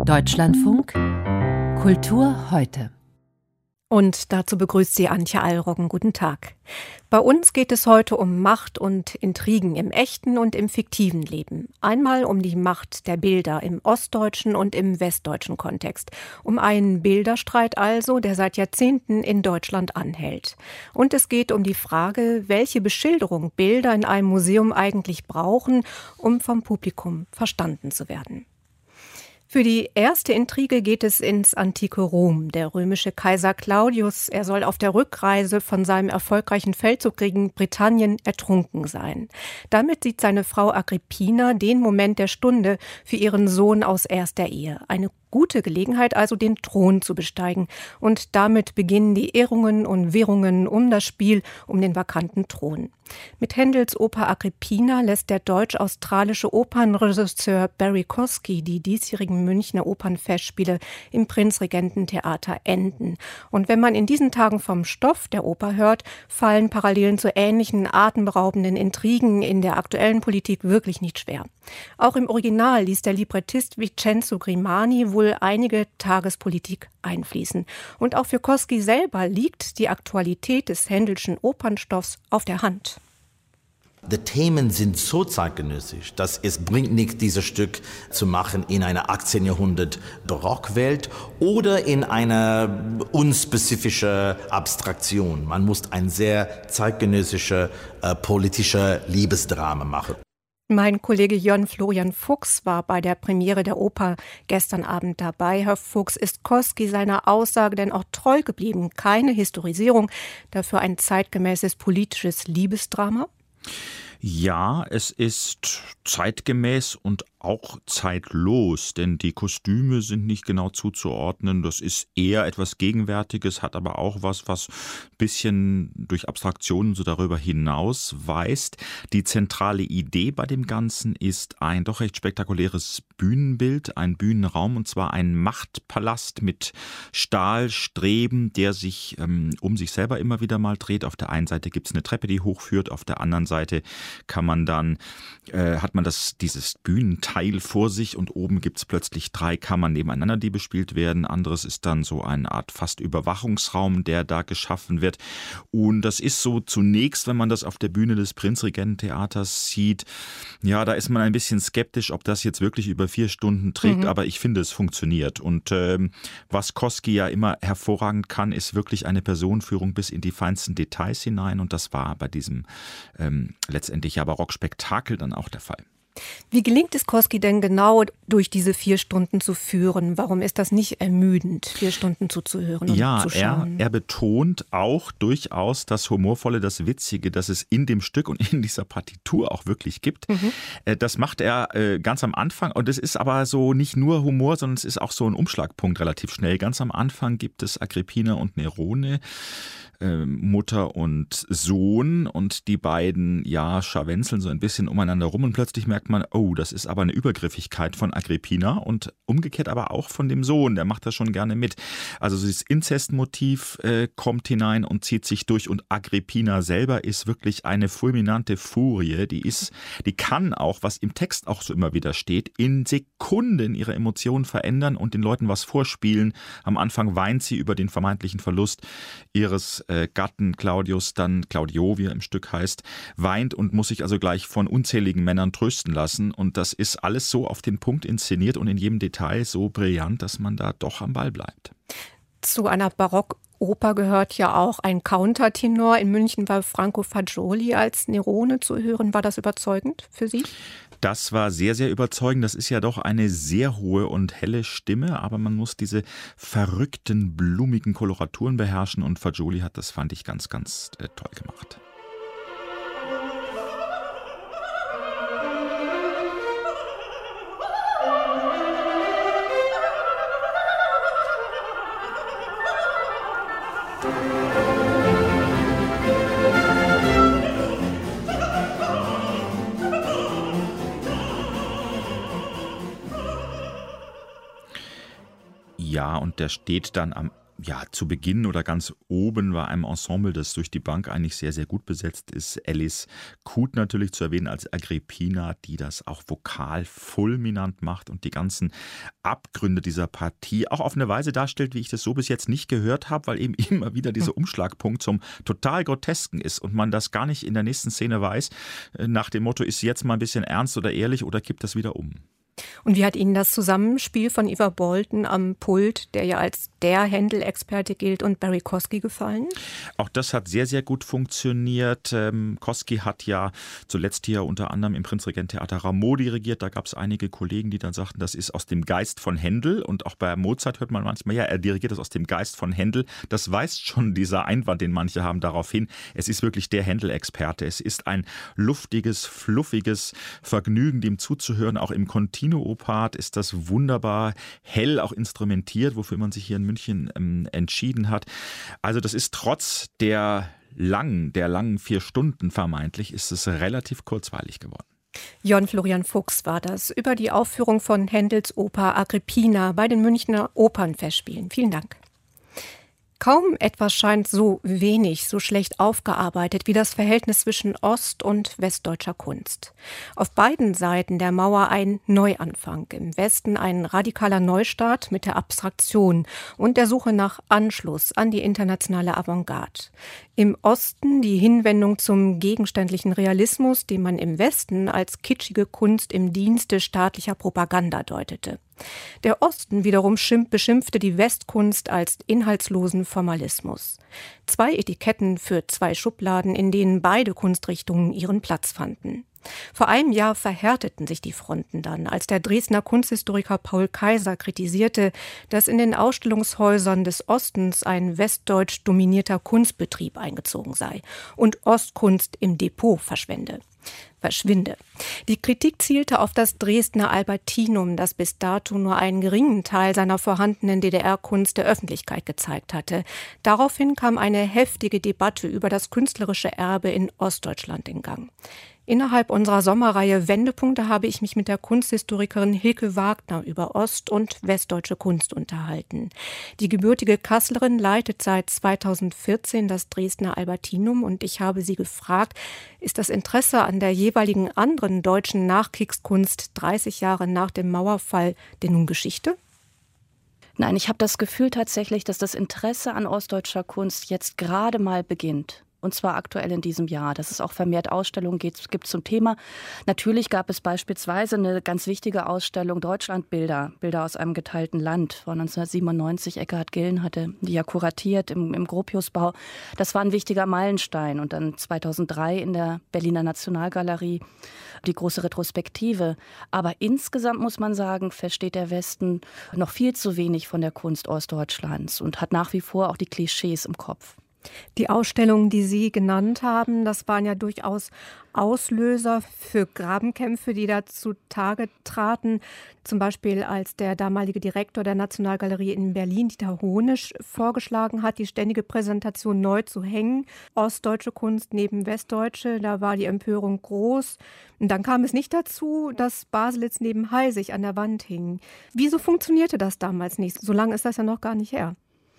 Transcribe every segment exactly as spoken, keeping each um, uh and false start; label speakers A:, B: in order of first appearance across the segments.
A: Deutschlandfunk Kultur heute.
B: Und dazu begrüßt sie Antje Allroggen. Guten Tag. Bei uns geht es heute um Macht und Intrigen im echten und im fiktiven Leben. Einmal um die Macht der Bilder im ostdeutschen und im westdeutschen Kontext. Um einen Bilderstreit also, der seit Jahrzehnten in Deutschland anhält. Und es geht um die Frage, welche Beschilderung Bilder in einem Museum eigentlich brauchen, um vom Publikum verstanden zu werden. Für die erste Intrige geht es ins antike Rom. Der römische Kaiser Claudius, er soll auf der Rückreise von seinem erfolgreichen Feldzug gegen Britannien ertrunken sein. Damit sieht seine Frau Agrippina den Moment der Stunde für ihren Sohn aus erster Ehe. Eine gute Gelegenheit also, den Thron zu besteigen. Und damit beginnen die Ehrungen und Währungen um das Spiel um den vakanten Thron. Mit Händels Oper Agrippina lässt der deutsch-australische Opernregisseur Barry Kosky die diesjährigen Münchner Opernfestspiele im Prinzregententheater enden. Und wenn man in diesen Tagen vom Stoff der Oper hört, fallen Parallelen zu ähnlichen atemberaubenden Intrigen in der aktuellen Politik wirklich nicht schwer. Auch im Original ließ der Librettist Vincenzo Grimani wohl einige Tagespolitik einfließen. Und auch für Kosky selber liegt die Aktualität des Händelschen Opernstoffs auf der Hand.
C: Die Themen sind so zeitgenössisch, dass es bringt nichts, dieses Stück zu machen in einer achtzehnten Jahrhundert Barockwelt oder in einer unspezifische Abstraktion. Man muss ein sehr zeitgenössische äh, politische Liebesdrama machen.
B: Mein Kollege Jörn Florian Fuchs war bei der Premiere der Oper gestern Abend dabei. Herr Fuchs, ist Kosky seiner Aussage denn auch treu geblieben? Keine Historisierung, dafür ein zeitgemäßes politisches Liebesdrama?
D: Ja, es ist zeitgemäß und auch zeitlos, denn die Kostüme sind nicht genau zuzuordnen. Das ist eher etwas Gegenwärtiges, hat aber auch was, was ein bisschen durch Abstraktionen so darüber hinaus weist. Die zentrale Idee bei dem Ganzen ist ein doch recht spektakuläres Bühnenbild, ein Bühnenraum, und zwar ein Machtpalast mit Stahlstreben, der sich ähm, um sich selber immer wieder mal dreht. Auf der einen Seite gibt es eine Treppe, die hochführt, auf der anderen Seite kann man dann, äh, hat man das, dieses Bühnenteil vor sich und oben gibt es plötzlich drei Kammern nebeneinander, die bespielt werden. Anderes ist dann so eine Art fast Überwachungsraum, der da geschaffen wird. Und das ist so zunächst, wenn man das auf der Bühne des Prinzregententheaters sieht, ja, da ist man ein bisschen skeptisch, ob das jetzt wirklich über vier Stunden trägt, mhm. aber ich finde, es funktioniert. Und ähm, was Kosky ja immer hervorragend kann, ist wirklich eine Personenführung bis in die feinsten Details hinein, und das war bei diesem ähm, letztendlich ja Barockspektakel dann auch der Fall.
B: Wie gelingt es Kosky denn genau, durch diese vier Stunden zu führen? Warum ist das nicht ermüdend, vier Stunden zuzuhören und
D: ja,
B: zu schauen?
D: Ja, er, er betont auch durchaus das Humorvolle, das Witzige, das es in dem Stück und in dieser Partitur auch wirklich gibt. Mhm. Das macht er ganz am Anfang, und es ist aber so nicht nur Humor, sondern es ist auch so ein Umschlagpunkt relativ schnell. Ganz am Anfang gibt es Agrippina und Nerone, Mutter und Sohn, und die beiden, ja, scharwenzeln so ein bisschen umeinander rum, und plötzlich merkt man, oh, das ist aber eine Übergriffigkeit von Agrippina und umgekehrt aber auch von dem Sohn, der macht das schon gerne mit. Also dieses Inzestmotiv äh, kommt hinein und zieht sich durch, und Agrippina selber ist wirklich eine fulminante Furie, die ist, die kann auch, was im Text auch so immer wieder steht, in Sekunden ihre Emotionen verändern und den Leuten was vorspielen. Am Anfang weint sie über den vermeintlichen Verlust ihres Gatten Claudius, dann Claudio, wie er im Stück heißt, weint und muss sich also gleich von unzähligen Männern trösten lassen. Und das ist alles so auf den Punkt inszeniert und in jedem Detail so brillant, dass man da doch am Ball bleibt.
B: Zu einer Barockoper gehört ja auch ein Countertenor. In München war Franco Fagioli als Nerone zu hören. War das überzeugend für Sie?
D: Das war sehr, sehr überzeugend. Das ist ja doch eine sehr hohe und helle Stimme, aber man muss diese verrückten, blumigen Koloraturen beherrschen, und Fagioli hat das, fand ich, ganz, ganz äh, toll gemacht. Ja, und der steht dann am Ja, zu Beginn oder ganz oben war ein Ensemble, das durch die Bank eigentlich sehr, sehr gut besetzt ist. Alice Kut natürlich zu erwähnen als Agrippina, die das auch vokal fulminant macht und die ganzen Abgründe dieser Partie auch auf eine Weise darstellt, wie ich das so bis jetzt nicht gehört habe, weil eben immer wieder dieser Umschlagpunkt zum total Grotesken ist und man das gar nicht in der nächsten Szene weiß, nach dem Motto, ist sie jetzt mal ein bisschen ernst oder ehrlich oder kippt das wieder um?
B: Und wie hat Ihnen das Zusammenspiel von Ivar Bolton am Pult, der ja als der Händel-Experte gilt, und Barry Kosky gefallen?
D: Auch das hat sehr, sehr gut funktioniert. Ähm, Kosky hat ja zuletzt hier unter anderem im Prinzregenttheater Rameau dirigiert. Da gab es einige Kollegen, die dann sagten, das ist aus dem Geist von Händel. Und auch bei Mozart hört man manchmal, ja, er dirigiert das aus dem Geist von Händel. Das weist schon dieser Einwand, den manche haben, darauf hin. Es ist wirklich der Händel-Experte. Es ist ein luftiges, fluffiges Vergnügen, dem zuzuhören, auch im Continuo. Part ist das wunderbar hell auch instrumentiert, wofür man sich hier in München ähm, entschieden hat. Also das ist trotz der langen, der langen vier Stunden vermeintlich, ist es relativ kurzweilig geworden.
B: Jon Florian Fuchs war das über die Aufführung von Händels Oper Agrippina bei den Münchner Opernfestspielen. Vielen Dank. Kaum etwas scheint so wenig, so schlecht aufgearbeitet wie das Verhältnis zwischen ost- und westdeutscher Kunst. Auf beiden Seiten der Mauer ein Neuanfang. Im Westen ein radikaler Neustart mit der Abstraktion und der Suche nach Anschluss an die internationale Avantgarde. Im Osten die Hinwendung zum gegenständlichen Realismus, den man im Westen als kitschige Kunst im Dienste staatlicher Propaganda deutete. Der Osten wiederum beschimpfte die Westkunst als inhaltslosen Formalismus. Zwei Etiketten für zwei Schubladen, in denen beide Kunstrichtungen ihren Platz fanden. Vor einem Jahr verhärteten sich die Fronten dann, als der Dresdner Kunsthistoriker Paul Kaiser kritisierte, dass in den Ausstellungshäusern des Ostens ein westdeutsch dominierter Kunstbetrieb eingezogen sei und Ostkunst im Depot verschwende. verschwinde. Die Kritik zielte auf das Dresdner Albertinum, das bis dato nur einen geringen Teil seiner vorhandenen D D R-Kunst der Öffentlichkeit gezeigt hatte. Daraufhin kam eine heftige Debatte über das künstlerische Erbe in Ostdeutschland in Gang. Innerhalb unserer Sommerreihe Wendepunkte habe ich mich mit der Kunsthistorikerin Hilke Wagner über ost- und westdeutsche Kunst unterhalten. Die gebürtige Kasslerin leitet seit zweitausendvierzehn das Dresdner Albertinum und ich habe sie gefragt, ist das Interesse an der jeweiligen anderen deutschen Nachkriegskunst dreißig Jahre nach dem Mauerfall denn nun Geschichte?
E: Nein, ich habe das Gefühl tatsächlich, dass das Interesse an ostdeutscher Kunst jetzt gerade mal beginnt. Und zwar aktuell in diesem Jahr, dass es auch vermehrt Ausstellungen gibt, gibt zum Thema. Natürlich gab es beispielsweise eine ganz wichtige Ausstellung Deutschlandbilder, Bilder aus einem geteilten Land von neunzehnhundertsiebenundneunzig. Eckhard Gillen hatte die ja kuratiert im, im Gropiusbau. Das war ein wichtiger Meilenstein. Und dann zweitausenddrei in der Berliner Nationalgalerie die große Retrospektive. Aber insgesamt muss man sagen, versteht der Westen noch viel zu wenig von der Kunst Ostdeutschlands und hat nach wie vor auch die Klischees im Kopf.
B: Die Ausstellungen, die Sie genannt haben, das waren ja durchaus Auslöser für Grabenkämpfe, die da zutage traten. Zum Beispiel als der damalige Direktor der Nationalgalerie in Berlin, Dieter Hohnisch, vorgeschlagen hat, die ständige Präsentation neu zu hängen. Ostdeutsche Kunst neben Westdeutsche, da war die Empörung groß. Und dann kam es nicht dazu, dass Baselitz neben Heysig an der Wand hing. Wieso funktionierte das damals nicht? So lange ist das ja noch gar nicht her.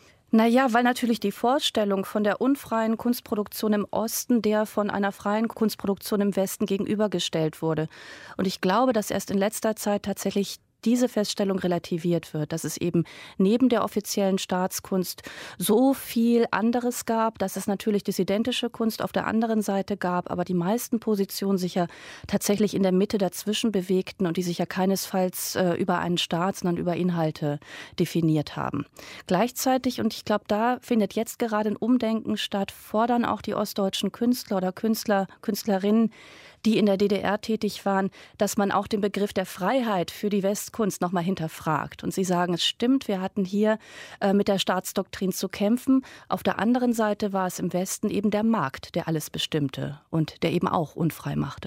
E: Naja, weil natürlich die Vorstellung von der unfreien Kunstproduktion im Osten der von einer freien Kunstproduktion im Westen gegenübergestellt wurde. Und ich glaube, dass erst in letzter Zeit tatsächlich diese Feststellung relativiert wird, dass es eben neben der offiziellen Staatskunst so viel anderes gab, dass es natürlich dissidentische Kunst auf der anderen Seite gab, aber die meisten Positionen sich ja tatsächlich in der Mitte dazwischen bewegten und die sich ja keinesfalls äh, über einen Staat, sondern über Inhalte definiert haben. Gleichzeitig, und ich glaube, da findet jetzt gerade ein Umdenken statt, fordern auch die ostdeutschen Künstler oder Künstler, Künstlerinnen, die in der D D R tätig waren, dass man auch den Begriff der Freiheit für die Westkunst noch mal hinterfragt. Und sie sagen, es stimmt, wir hatten hier äh, mit der Staatsdoktrin zu kämpfen. Auf der anderen Seite war es im Westen eben der Markt, der alles bestimmte und der eben auch unfrei machte.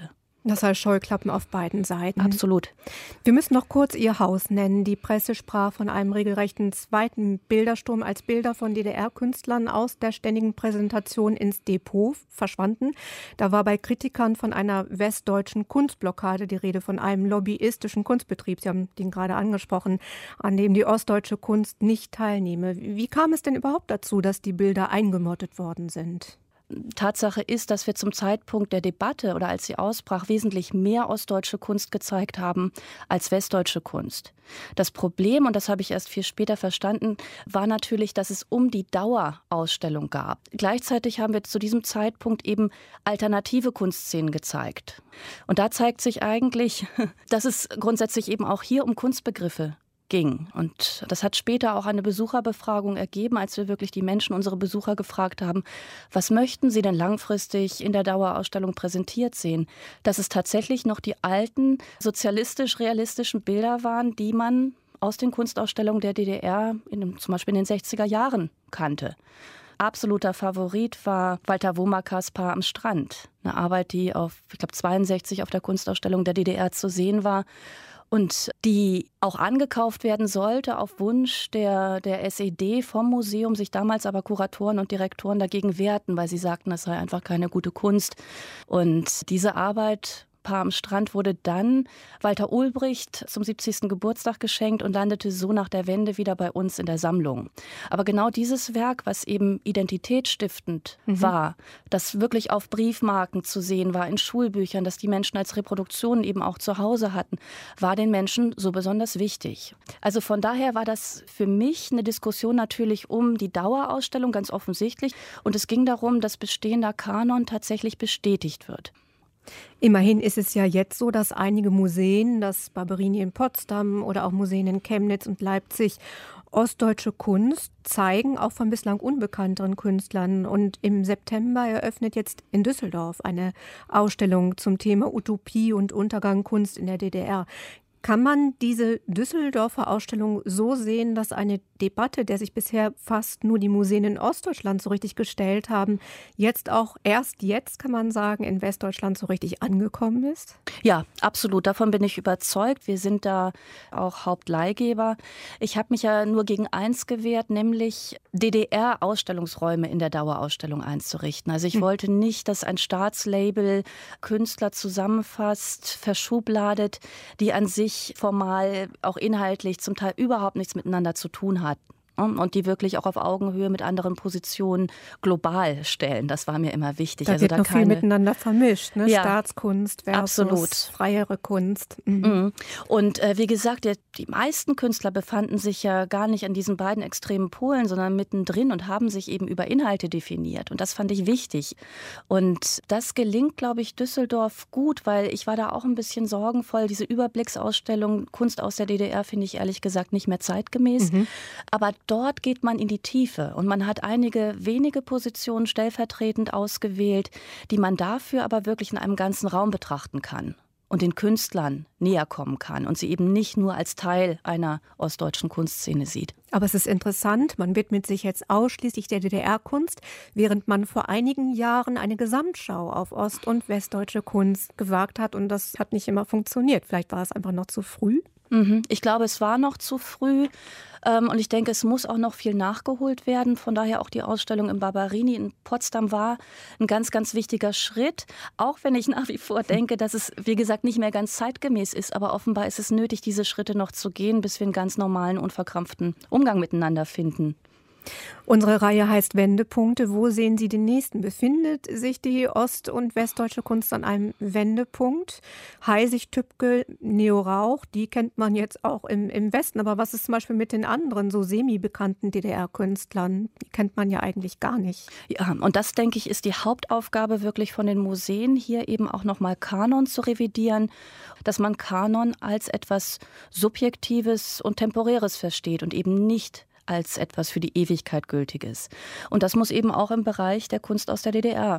B: Das heißt Scheuklappen auf beiden Seiten.
E: Absolut.
B: Wir müssen noch kurz Ihr Haus nennen. Die Presse sprach von einem regelrechten zweiten Bildersturm, als Bilder von D D R-Künstlern aus der ständigen Präsentation ins Depot verschwanden. Da war bei Kritikern von einer westdeutschen Kunstblockade die Rede, von einem lobbyistischen Kunstbetrieb, Sie haben den gerade angesprochen, an dem die ostdeutsche Kunst nicht teilnehme. Wie kam es denn überhaupt dazu, dass die Bilder eingemottet worden sind?
E: Tatsache ist, dass wir zum Zeitpunkt der Debatte oder als sie ausbrach, wesentlich mehr ostdeutsche Kunst gezeigt haben als westdeutsche Kunst. Das Problem, und das habe ich erst viel später verstanden, war natürlich, dass es um die Dauerausstellung gab. Gleichzeitig haben wir zu diesem Zeitpunkt eben alternative Kunstszenen gezeigt. Und da zeigt sich eigentlich, dass es grundsätzlich eben auch hier um Kunstbegriffe ging. Und das hat später auch eine Besucherbefragung ergeben, als wir wirklich die Menschen, unsere Besucher, gefragt haben, was möchten sie denn langfristig in der Dauerausstellung präsentiert sehen? Dass es tatsächlich noch die alten sozialistisch-realistischen Bilder waren, die man aus den Kunstausstellungen der D D R, in, zum Beispiel in den sechziger Jahren, kannte. Absoluter Favorit war Walter Womackers Paar am Strand. Eine Arbeit, die auf, ich glaube, zweiundsechzig auf der Kunstausstellung der D D R zu sehen war. Und die auch angekauft werden sollte auf Wunsch der, der S E D vom Museum, sich damals aber Kuratoren und Direktoren dagegen wehrten, weil sie sagten, das sei einfach keine gute Kunst. Und diese Arbeit, Paar am Strand, wurde dann Walter Ulbricht zum siebzigsten Geburtstag geschenkt und landete so nach der Wende wieder bei uns in der Sammlung. Aber genau dieses Werk, was eben identitätsstiftend mhm. war, das wirklich auf Briefmarken zu sehen war, in Schulbüchern, dass die Menschen als Reproduktionen eben auch zu Hause hatten, war den Menschen so besonders wichtig. Also von daher war das für mich eine Diskussion natürlich um die Dauerausstellung, ganz offensichtlich. Und es ging darum, dass bestehender Kanon tatsächlich bestätigt wird.
B: Immerhin ist es ja jetzt so, dass einige Museen, das Barberini in Potsdam oder auch Museen in Chemnitz und Leipzig, ostdeutsche Kunst zeigen, auch von bislang unbekannteren Künstlern. Und im September eröffnet jetzt in Düsseldorf eine Ausstellung zum Thema Utopie und Untergang Kunst in der D D R. Kann man diese Düsseldorfer Ausstellung so sehen, dass eine Debatte, der sich bisher fast nur die Museen in Ostdeutschland so richtig gestellt haben, jetzt auch erst jetzt, kann man sagen, in Westdeutschland so richtig angekommen ist?
E: Ja, absolut. Davon bin ich überzeugt. Wir sind da auch Hauptleihgeber. Ich habe mich ja nur gegen eins gewehrt, nämlich D D R-Ausstellungsräume in der Dauerausstellung einzurichten. Also ich hm. wollte nicht, dass ein Staatslabel Künstler zusammenfasst, verschubladet, die an sich formal, auch inhaltlich zum Teil überhaupt nichts miteinander zu tun hat. Und die wirklich auch auf Augenhöhe mit anderen Positionen global stellen. Das war mir immer wichtig.
B: Da
E: also
B: wird
E: da
B: noch
E: keine...
B: viel miteinander vermischt, ne?
E: Ja,
B: Staatskunst versus
E: absolut.
B: Freiere Kunst. Mhm.
E: Mhm. Und äh, wie gesagt, die, die meisten Künstler befanden sich ja gar nicht an diesen beiden extremen Polen, sondern mittendrin und haben sich eben über Inhalte definiert. Und das fand ich wichtig. Und das gelingt, glaube ich, Düsseldorf gut, weil ich war da auch ein bisschen sorgenvoll. Diese Überblicksausstellung Kunst aus der D D R finde ich ehrlich gesagt nicht mehr zeitgemäß. Mhm. Aber dort geht man in die Tiefe und man hat einige wenige Positionen stellvertretend ausgewählt, die man dafür aber wirklich in einem ganzen Raum betrachten kann und den Künstlern näher kommen kann und sie eben nicht nur als Teil einer ostdeutschen Kunstszene sieht.
B: Aber es ist interessant, man widmet sich jetzt ausschließlich der D D R-Kunst, während man vor einigen Jahren eine Gesamtschau auf ost- und westdeutsche Kunst gewagt hat und das hat nicht immer funktioniert. Vielleicht war es einfach noch zu früh?
E: Ich glaube, es war noch zu früh und ich denke, es muss auch noch viel nachgeholt werden. Von daher auch die Ausstellung im Barberini in Potsdam war ein ganz, ganz wichtiger Schritt. Auch wenn ich nach wie vor denke, dass es, wie gesagt, nicht mehr ganz zeitgemäß ist. Aber offenbar ist es nötig, diese Schritte noch zu gehen, bis wir einen ganz normalen, unverkrampften Umgang miteinander finden.
B: Unsere Reihe heißt Wendepunkte. Wo sehen Sie den nächsten? Befindet sich die ost- und westdeutsche Kunst an einem Wendepunkt? Heisig, Tübke, Neo Rauch, die kennt man jetzt auch im, im Westen. Aber was ist zum Beispiel mit den anderen, so semi-bekannten D D R-Künstlern? Die kennt man ja eigentlich gar nicht.
E: Ja, und das, denke ich, ist die Hauptaufgabe wirklich von den Museen, hier eben auch nochmal Kanon zu revidieren, dass man Kanon als etwas Subjektives und Temporäres versteht und eben nicht als etwas für die Ewigkeit Gültiges. Und das muss eben auch im Bereich der Kunst aus der D D R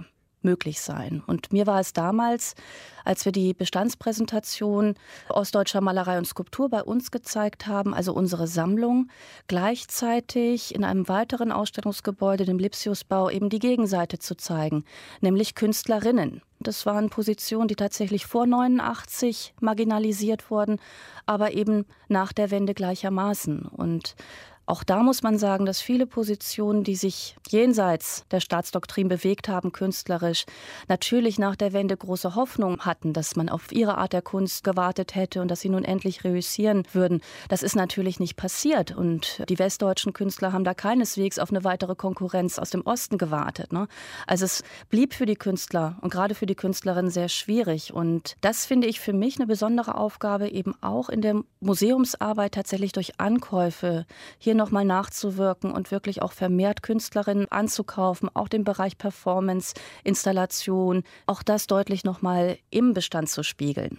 E: möglich sein. Und mir war es damals, als wir die Bestandspräsentation ostdeutscher Malerei und Skulptur bei uns gezeigt haben, also unsere Sammlung, gleichzeitig in einem weiteren Ausstellungsgebäude, dem Lipsiusbau, eben die Gegenseite zu zeigen, nämlich Künstlerinnen. Das waren Positionen, die tatsächlich vor neunundachtzig marginalisiert wurden, aber eben nach der Wende gleichermaßen. Und auch da muss man sagen, dass viele Positionen, die sich jenseits der Staatsdoktrin bewegt haben, künstlerisch, natürlich nach der Wende große Hoffnung hatten, dass man auf ihre Art der Kunst gewartet hätte und dass sie nun endlich reüssieren würden. Das ist natürlich nicht passiert. Und die westdeutschen Künstler haben da keineswegs auf eine weitere Konkurrenz aus dem Osten gewartet, ne? Also es blieb für die Künstler und gerade für die Künstlerinnen sehr schwierig. Und das finde ich für mich eine besondere Aufgabe, eben auch in der Museumsarbeit tatsächlich durch Ankäufe hier nochmal nachzuwirken und wirklich auch vermehrt Künstlerinnen anzukaufen, auch den Bereich Performance, Installation, auch das deutlich nochmal im Bestand zu spiegeln.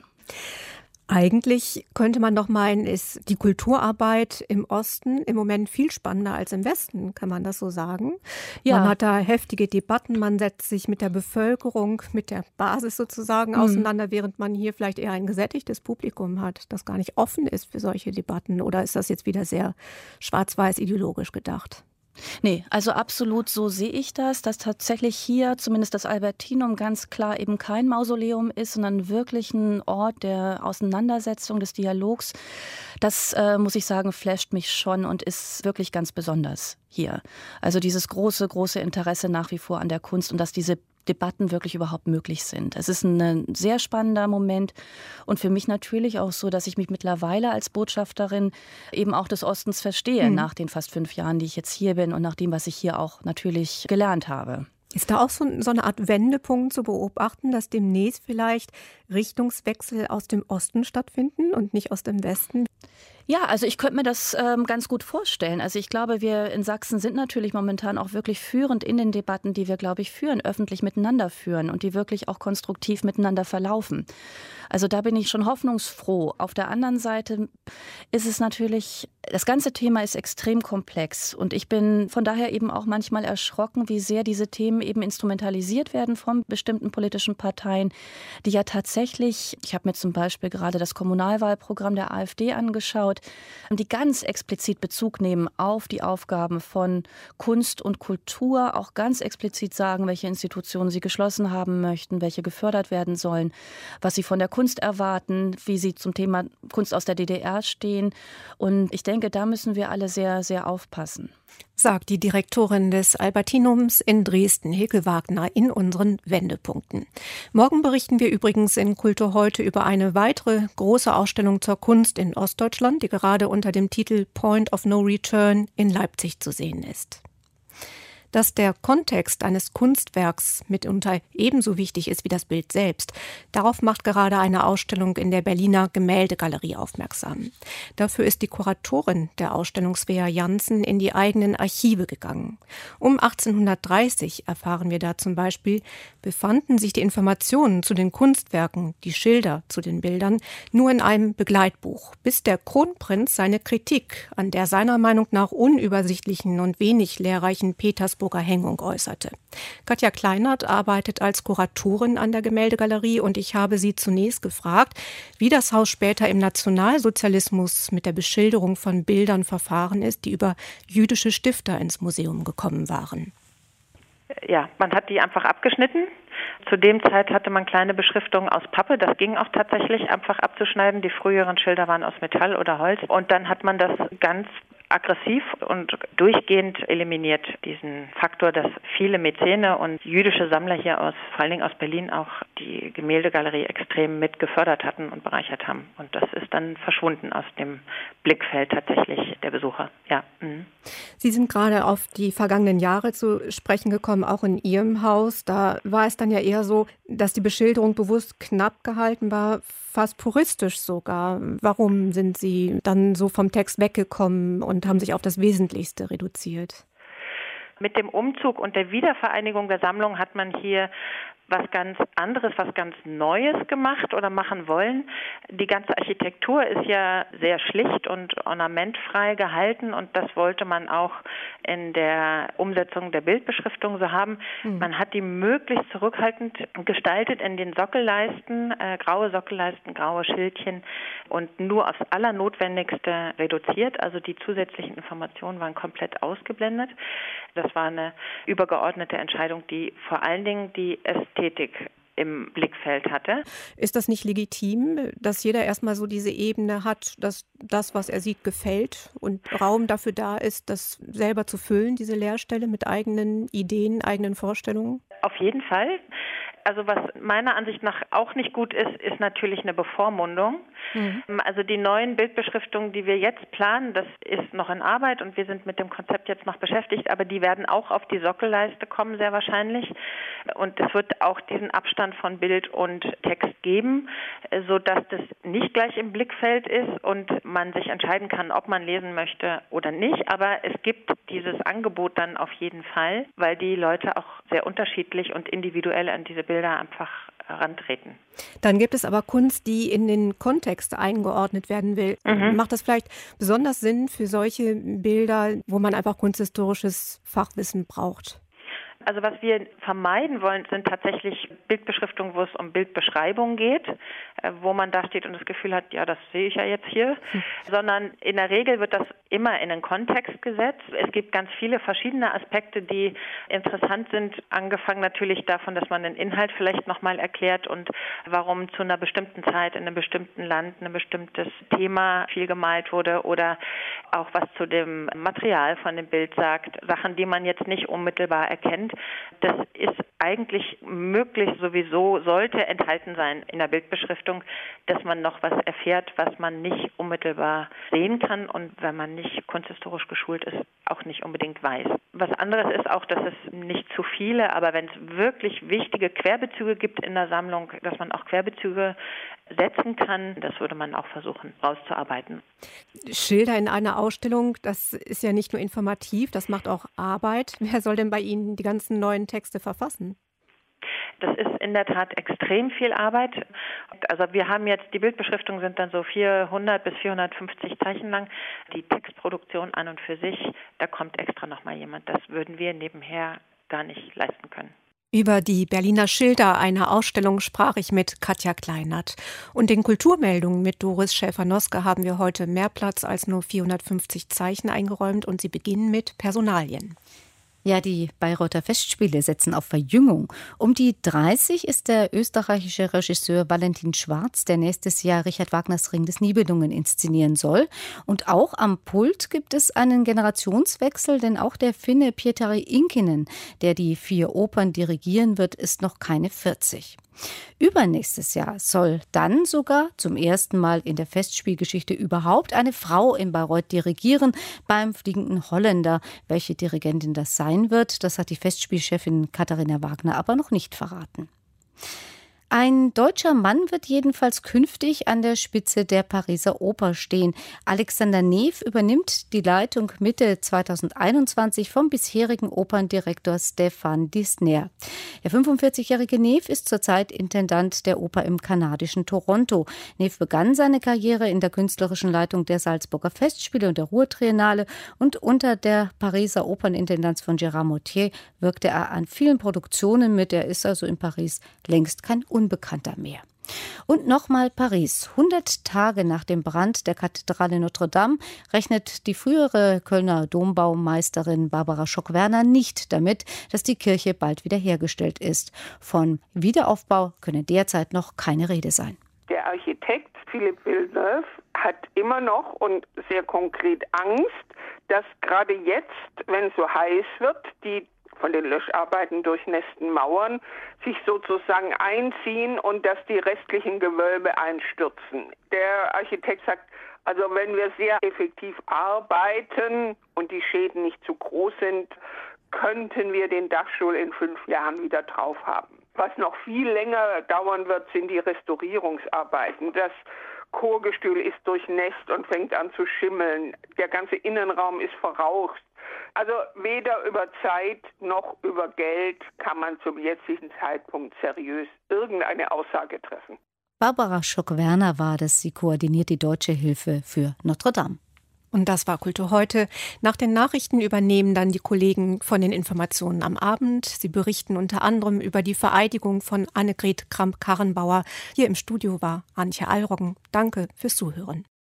B: Eigentlich könnte man doch meinen, ist die Kulturarbeit im Osten im Moment viel spannender als im Westen, kann man das so sagen? Ja. Man hat da heftige Debatten, man setzt sich mit der Bevölkerung, mit der Basis sozusagen mhm. auseinander, während man hier vielleicht eher ein gesättigtes Publikum hat, das gar nicht offen ist für solche Debatten. Oder ist das jetzt wieder sehr schwarz-weiß ideologisch gedacht?
E: Nee, also absolut so sehe ich das, dass tatsächlich hier zumindest das Albertinum ganz klar eben kein Mausoleum ist, sondern wirklich ein Ort der Auseinandersetzung, des Dialogs. Das, äh, muss ich sagen, flasht mich schon und ist wirklich ganz besonders hier. Also dieses große, große Interesse nach wie vor an der Kunst und dass diese Debatten wirklich überhaupt möglich sind. Es ist ein sehr spannender Moment und für mich natürlich auch so, dass ich mich mittlerweile als Botschafterin eben auch des Ostens verstehe, mhm. nach den fast fünf Jahren, die ich jetzt hier bin und nach dem, was ich hier auch natürlich gelernt habe.
B: Ist da auch so, so eine Art Wendepunkt zu beobachten, dass demnächst vielleicht Richtungswechsel aus dem Osten stattfinden und nicht aus dem Westen?
E: Ja, also ich könnte mir das ähm, ganz gut vorstellen. Also ich glaube, wir in Sachsen sind natürlich momentan auch wirklich führend in den Debatten, die wir, glaube ich, führen, öffentlich miteinander führen und die wirklich auch konstruktiv miteinander verlaufen. Also da bin ich schon hoffnungsfroh. Auf der anderen Seite ist es natürlich, das ganze Thema ist extrem komplex und ich bin von daher eben auch manchmal erschrocken, wie sehr diese Themen eben instrumentalisiert werden von bestimmten politischen Parteien, die ja tatsächlich, ich habe mir zum Beispiel gerade das Kommunalwahlprogramm der AfD angeschaut, die ganz explizit Bezug nehmen auf die Aufgaben von Kunst und Kultur, auch ganz explizit sagen, welche Institutionen sie geschlossen haben möchten, welche gefördert werden sollen, was sie von der Kunst erwarten, wie sie zum Thema Kunst aus der D D R stehen. Und ich denke, da müssen wir alle sehr, sehr aufpassen.
B: Sagt die Direktorin des Albertinums in Dresden, Hilke Wagner, in unseren Wendepunkten. Morgen berichten wir übrigens in Kultur heute über eine weitere große Ausstellung zur Kunst in Ostdeutschland, die gerade unter dem Titel Point of No Return in Leipzig zu sehen ist. Dass der Kontext eines Kunstwerks mitunter ebenso wichtig ist wie das Bild selbst, darauf macht gerade eine Ausstellung in der Berliner Gemäldegalerie aufmerksam. Dafür ist die Kuratorin der Ausstellung Svea Jansen in die eigenen Archive gegangen. Um achtzehnhundertdreißig, erfahren wir da zum Beispiel, befanden sich die Informationen zu den Kunstwerken, die Schilder zu den Bildern, nur in einem Begleitbuch, bis der Kronprinz seine Kritik an der seiner Meinung nach unübersichtlichen und wenig lehrreichen Petersburger Hängung äußerte. Katja Kleinert arbeitet als Kuratorin an der Gemäldegalerie und ich habe sie zunächst gefragt, wie das Haus später im Nationalsozialismus mit der Beschilderung von Bildern verfahren ist, die über jüdische Stifter ins Museum gekommen waren.
F: Ja, man hat die einfach abgeschnitten. Zu dem Zeit hatte man kleine Beschriftungen aus Pappe. Das ging auch tatsächlich einfach abzuschneiden. Die früheren Schilder waren aus Metall oder Holz. Und dann hat man das ganz aggressiv und durchgehend eliminiert, diesen Faktor, dass viele Mäzene und jüdische Sammler hier aus, vor allen Dingen aus Berlin, auch die Gemäldegalerie extrem mit gefördert hatten und bereichert haben. Und das ist dann verschwunden aus dem Blickfeld tatsächlich der Besucher. Ja. Mhm.
B: Sie sind gerade auf die vergangenen Jahre zu sprechen gekommen, auch in Ihrem Haus. Da war es dann ja eher so, dass die Beschilderung bewusst knapp gehalten war, fast puristisch sogar. Warum sind Sie dann so vom Text weggekommen und haben sich auf das Wesentlichste reduziert?
F: Mit dem Umzug und der Wiedervereinigung der Sammlung hat man hier was ganz anderes, was ganz Neues gemacht oder machen wollen. Die ganze Architektur ist ja sehr schlicht und ornamentfrei gehalten und das wollte man auch in der Umsetzung der Bildbeschriftung so haben. Mhm. Man hat die möglichst zurückhaltend gestaltet in den Sockelleisten, äh, graue Sockelleisten, graue Schildchen und nur aufs Allernotwendigste reduziert. Also die zusätzlichen Informationen waren komplett ausgeblendet. Das war eine übergeordnete Entscheidung, die vor allen Dingen die Ästhetik im Blickfeld hatte.
B: Ist das nicht legitim, dass jeder erstmal so diese Ebene hat, dass das, was er sieht, gefällt und Raum dafür da ist, das selber zu füllen, diese Leerstelle mit eigenen Ideen, eigenen Vorstellungen?
F: Auf jeden Fall. Also was meiner Ansicht nach auch nicht gut ist, ist natürlich eine Bevormundung. Mhm. Also die neuen Bildbeschriftungen, die wir jetzt planen, das ist noch in Arbeit und wir sind mit dem Konzept jetzt noch beschäftigt, aber die werden auch auf die Sockelleiste kommen, sehr wahrscheinlich. Und es wird auch diesen Abstand von Bild und Text geben, sodass das nicht gleich im Blickfeld ist und man sich entscheiden kann, ob man lesen möchte oder nicht. Aber es gibt dieses Angebot dann auf jeden Fall, weil die Leute auch sehr unterschiedlich und individuell an diese Bilder einfach herantreten.
B: Dann gibt es aber Kunst, die in den Kontext eingeordnet werden will. Mhm. Macht das vielleicht besonders Sinn für solche Bilder, wo man einfach kunsthistorisches Fachwissen braucht?
F: Also was wir vermeiden wollen, sind tatsächlich Bildbeschriftungen, wo es um Bildbeschreibung geht, wo man da steht und das Gefühl hat, ja, das sehe ich ja jetzt hier, hm. sondern in der Regel wird das immer in einen Kontext gesetzt. Es gibt ganz viele verschiedene Aspekte, die interessant sind, angefangen natürlich davon, dass man den Inhalt vielleicht nochmal erklärt und warum zu einer bestimmten Zeit in einem bestimmten Land ein bestimmtes Thema viel gemalt wurde oder auch was zu dem Material von dem Bild sagt, Sachen, die man jetzt nicht unmittelbar erkennt. Das ist eigentlich möglich, sowieso sollte enthalten sein in der Bildbeschriftung, dass man noch was erfährt, was man nicht unmittelbar sehen kann und wenn man nicht kunsthistorisch geschult ist, auch nicht unbedingt weiß. Was anderes ist auch, dass es nicht zu viele, aber wenn es wirklich wichtige Querbezüge gibt in der Sammlung, dass man auch Querbezüge setzen kann, das würde man auch versuchen rauszuarbeiten.
B: Schilder in einer Ausstellung, das ist ja nicht nur informativ, das macht auch Arbeit. Wer soll denn bei Ihnen die ganzen neuen Texte verfassen?
F: Das ist in der Tat extrem viel Arbeit. Also wir haben jetzt, die Bildbeschriftungen sind dann so vierhundert bis vierhundertfünfzig Zeichen lang. Die Textproduktion an und für sich, da kommt extra nochmal jemand. Das würden wir nebenher gar nicht leisten können.
B: Über die Berliner Schilder einer Ausstellung sprach ich mit Katja Kleinert. Und in Kulturmeldungen mit Doris Schäfer-Noske haben wir heute mehr Platz als nur vierhundertfünfzig Zeichen eingeräumt und sie beginnen mit Personalien.
G: Ja, die Bayreuther Festspiele setzen auf Verjüngung. Um die dreißig ist der österreichische Regisseur Valentin Schwarz, der nächstes Jahr Richard Wagners Ring des Nibelungen inszenieren soll. Und auch am Pult gibt es einen Generationswechsel, denn auch der Finne Pietari Inkinen, der die vier Opern dirigieren wird, ist noch keine vierzig. Übernächstes Jahr soll dann sogar zum ersten Mal in der Festspielgeschichte überhaupt eine Frau in Bayreuth dirigieren, beim Fliegenden Holländer. Welche Dirigentin das sein wird, das hat die Festspielchefin Katharina Wagner aber noch nicht verraten. Ein deutscher Mann wird jedenfalls künftig an der Spitze der Pariser Oper stehen. Alexander Neff übernimmt die Leitung Mitte zweitausendeinundzwanzig vom bisherigen Operndirektor Stéphane Disner. Der fünfundvierzigjährige Neff ist zurzeit Intendant der Oper im kanadischen Toronto. Neff begann seine Karriere in der künstlerischen Leitung der Salzburger Festspiele und der Ruhr-Triennale und unter der Pariser Opernintendanz von Gérard Moutier wirkte er an vielen Produktionen mit. Er ist also in Paris längst kein Unbekannter mehr. Und nochmal Paris. hundert Tage nach dem Brand der Kathedrale Notre Dame rechnet die frühere Kölner Dombaumeisterin Barbara Schock-Werner nicht damit, dass die Kirche bald wiederhergestellt ist. Von Wiederaufbau könne derzeit noch keine Rede sein.
H: Der Architekt Philippe Villeneuve hat immer noch und sehr konkret Angst, dass gerade jetzt, wenn es so heiß wird, die von den Löscharbeiten durchnässten Mauern sich sozusagen einziehen und dass die restlichen Gewölbe einstürzen. Der Architekt sagt, also wenn wir sehr effektiv arbeiten und die Schäden nicht zu groß sind, könnten wir den Dachstuhl in fünf Jahren wieder drauf haben. Was noch viel länger dauern wird, sind die Restaurierungsarbeiten. Das Chorgestühl ist durchnässt und fängt an zu schimmeln. Der ganze Innenraum ist verraucht. Also weder über Zeit noch über Geld kann man zum jetzigen Zeitpunkt seriös irgendeine Aussage treffen.
G: Barbara Schock-Werner war das. Sie koordiniert die Deutsche Hilfe für Notre Dame.
B: Und das war Kultur heute. Nach den Nachrichten übernehmen dann die Kollegen von den Informationen am Abend. Sie berichten unter anderem über die Vereidigung von Annegret Kramp-Karrenbauer. Hier im Studio war Antje Alroggen. Danke fürs Zuhören.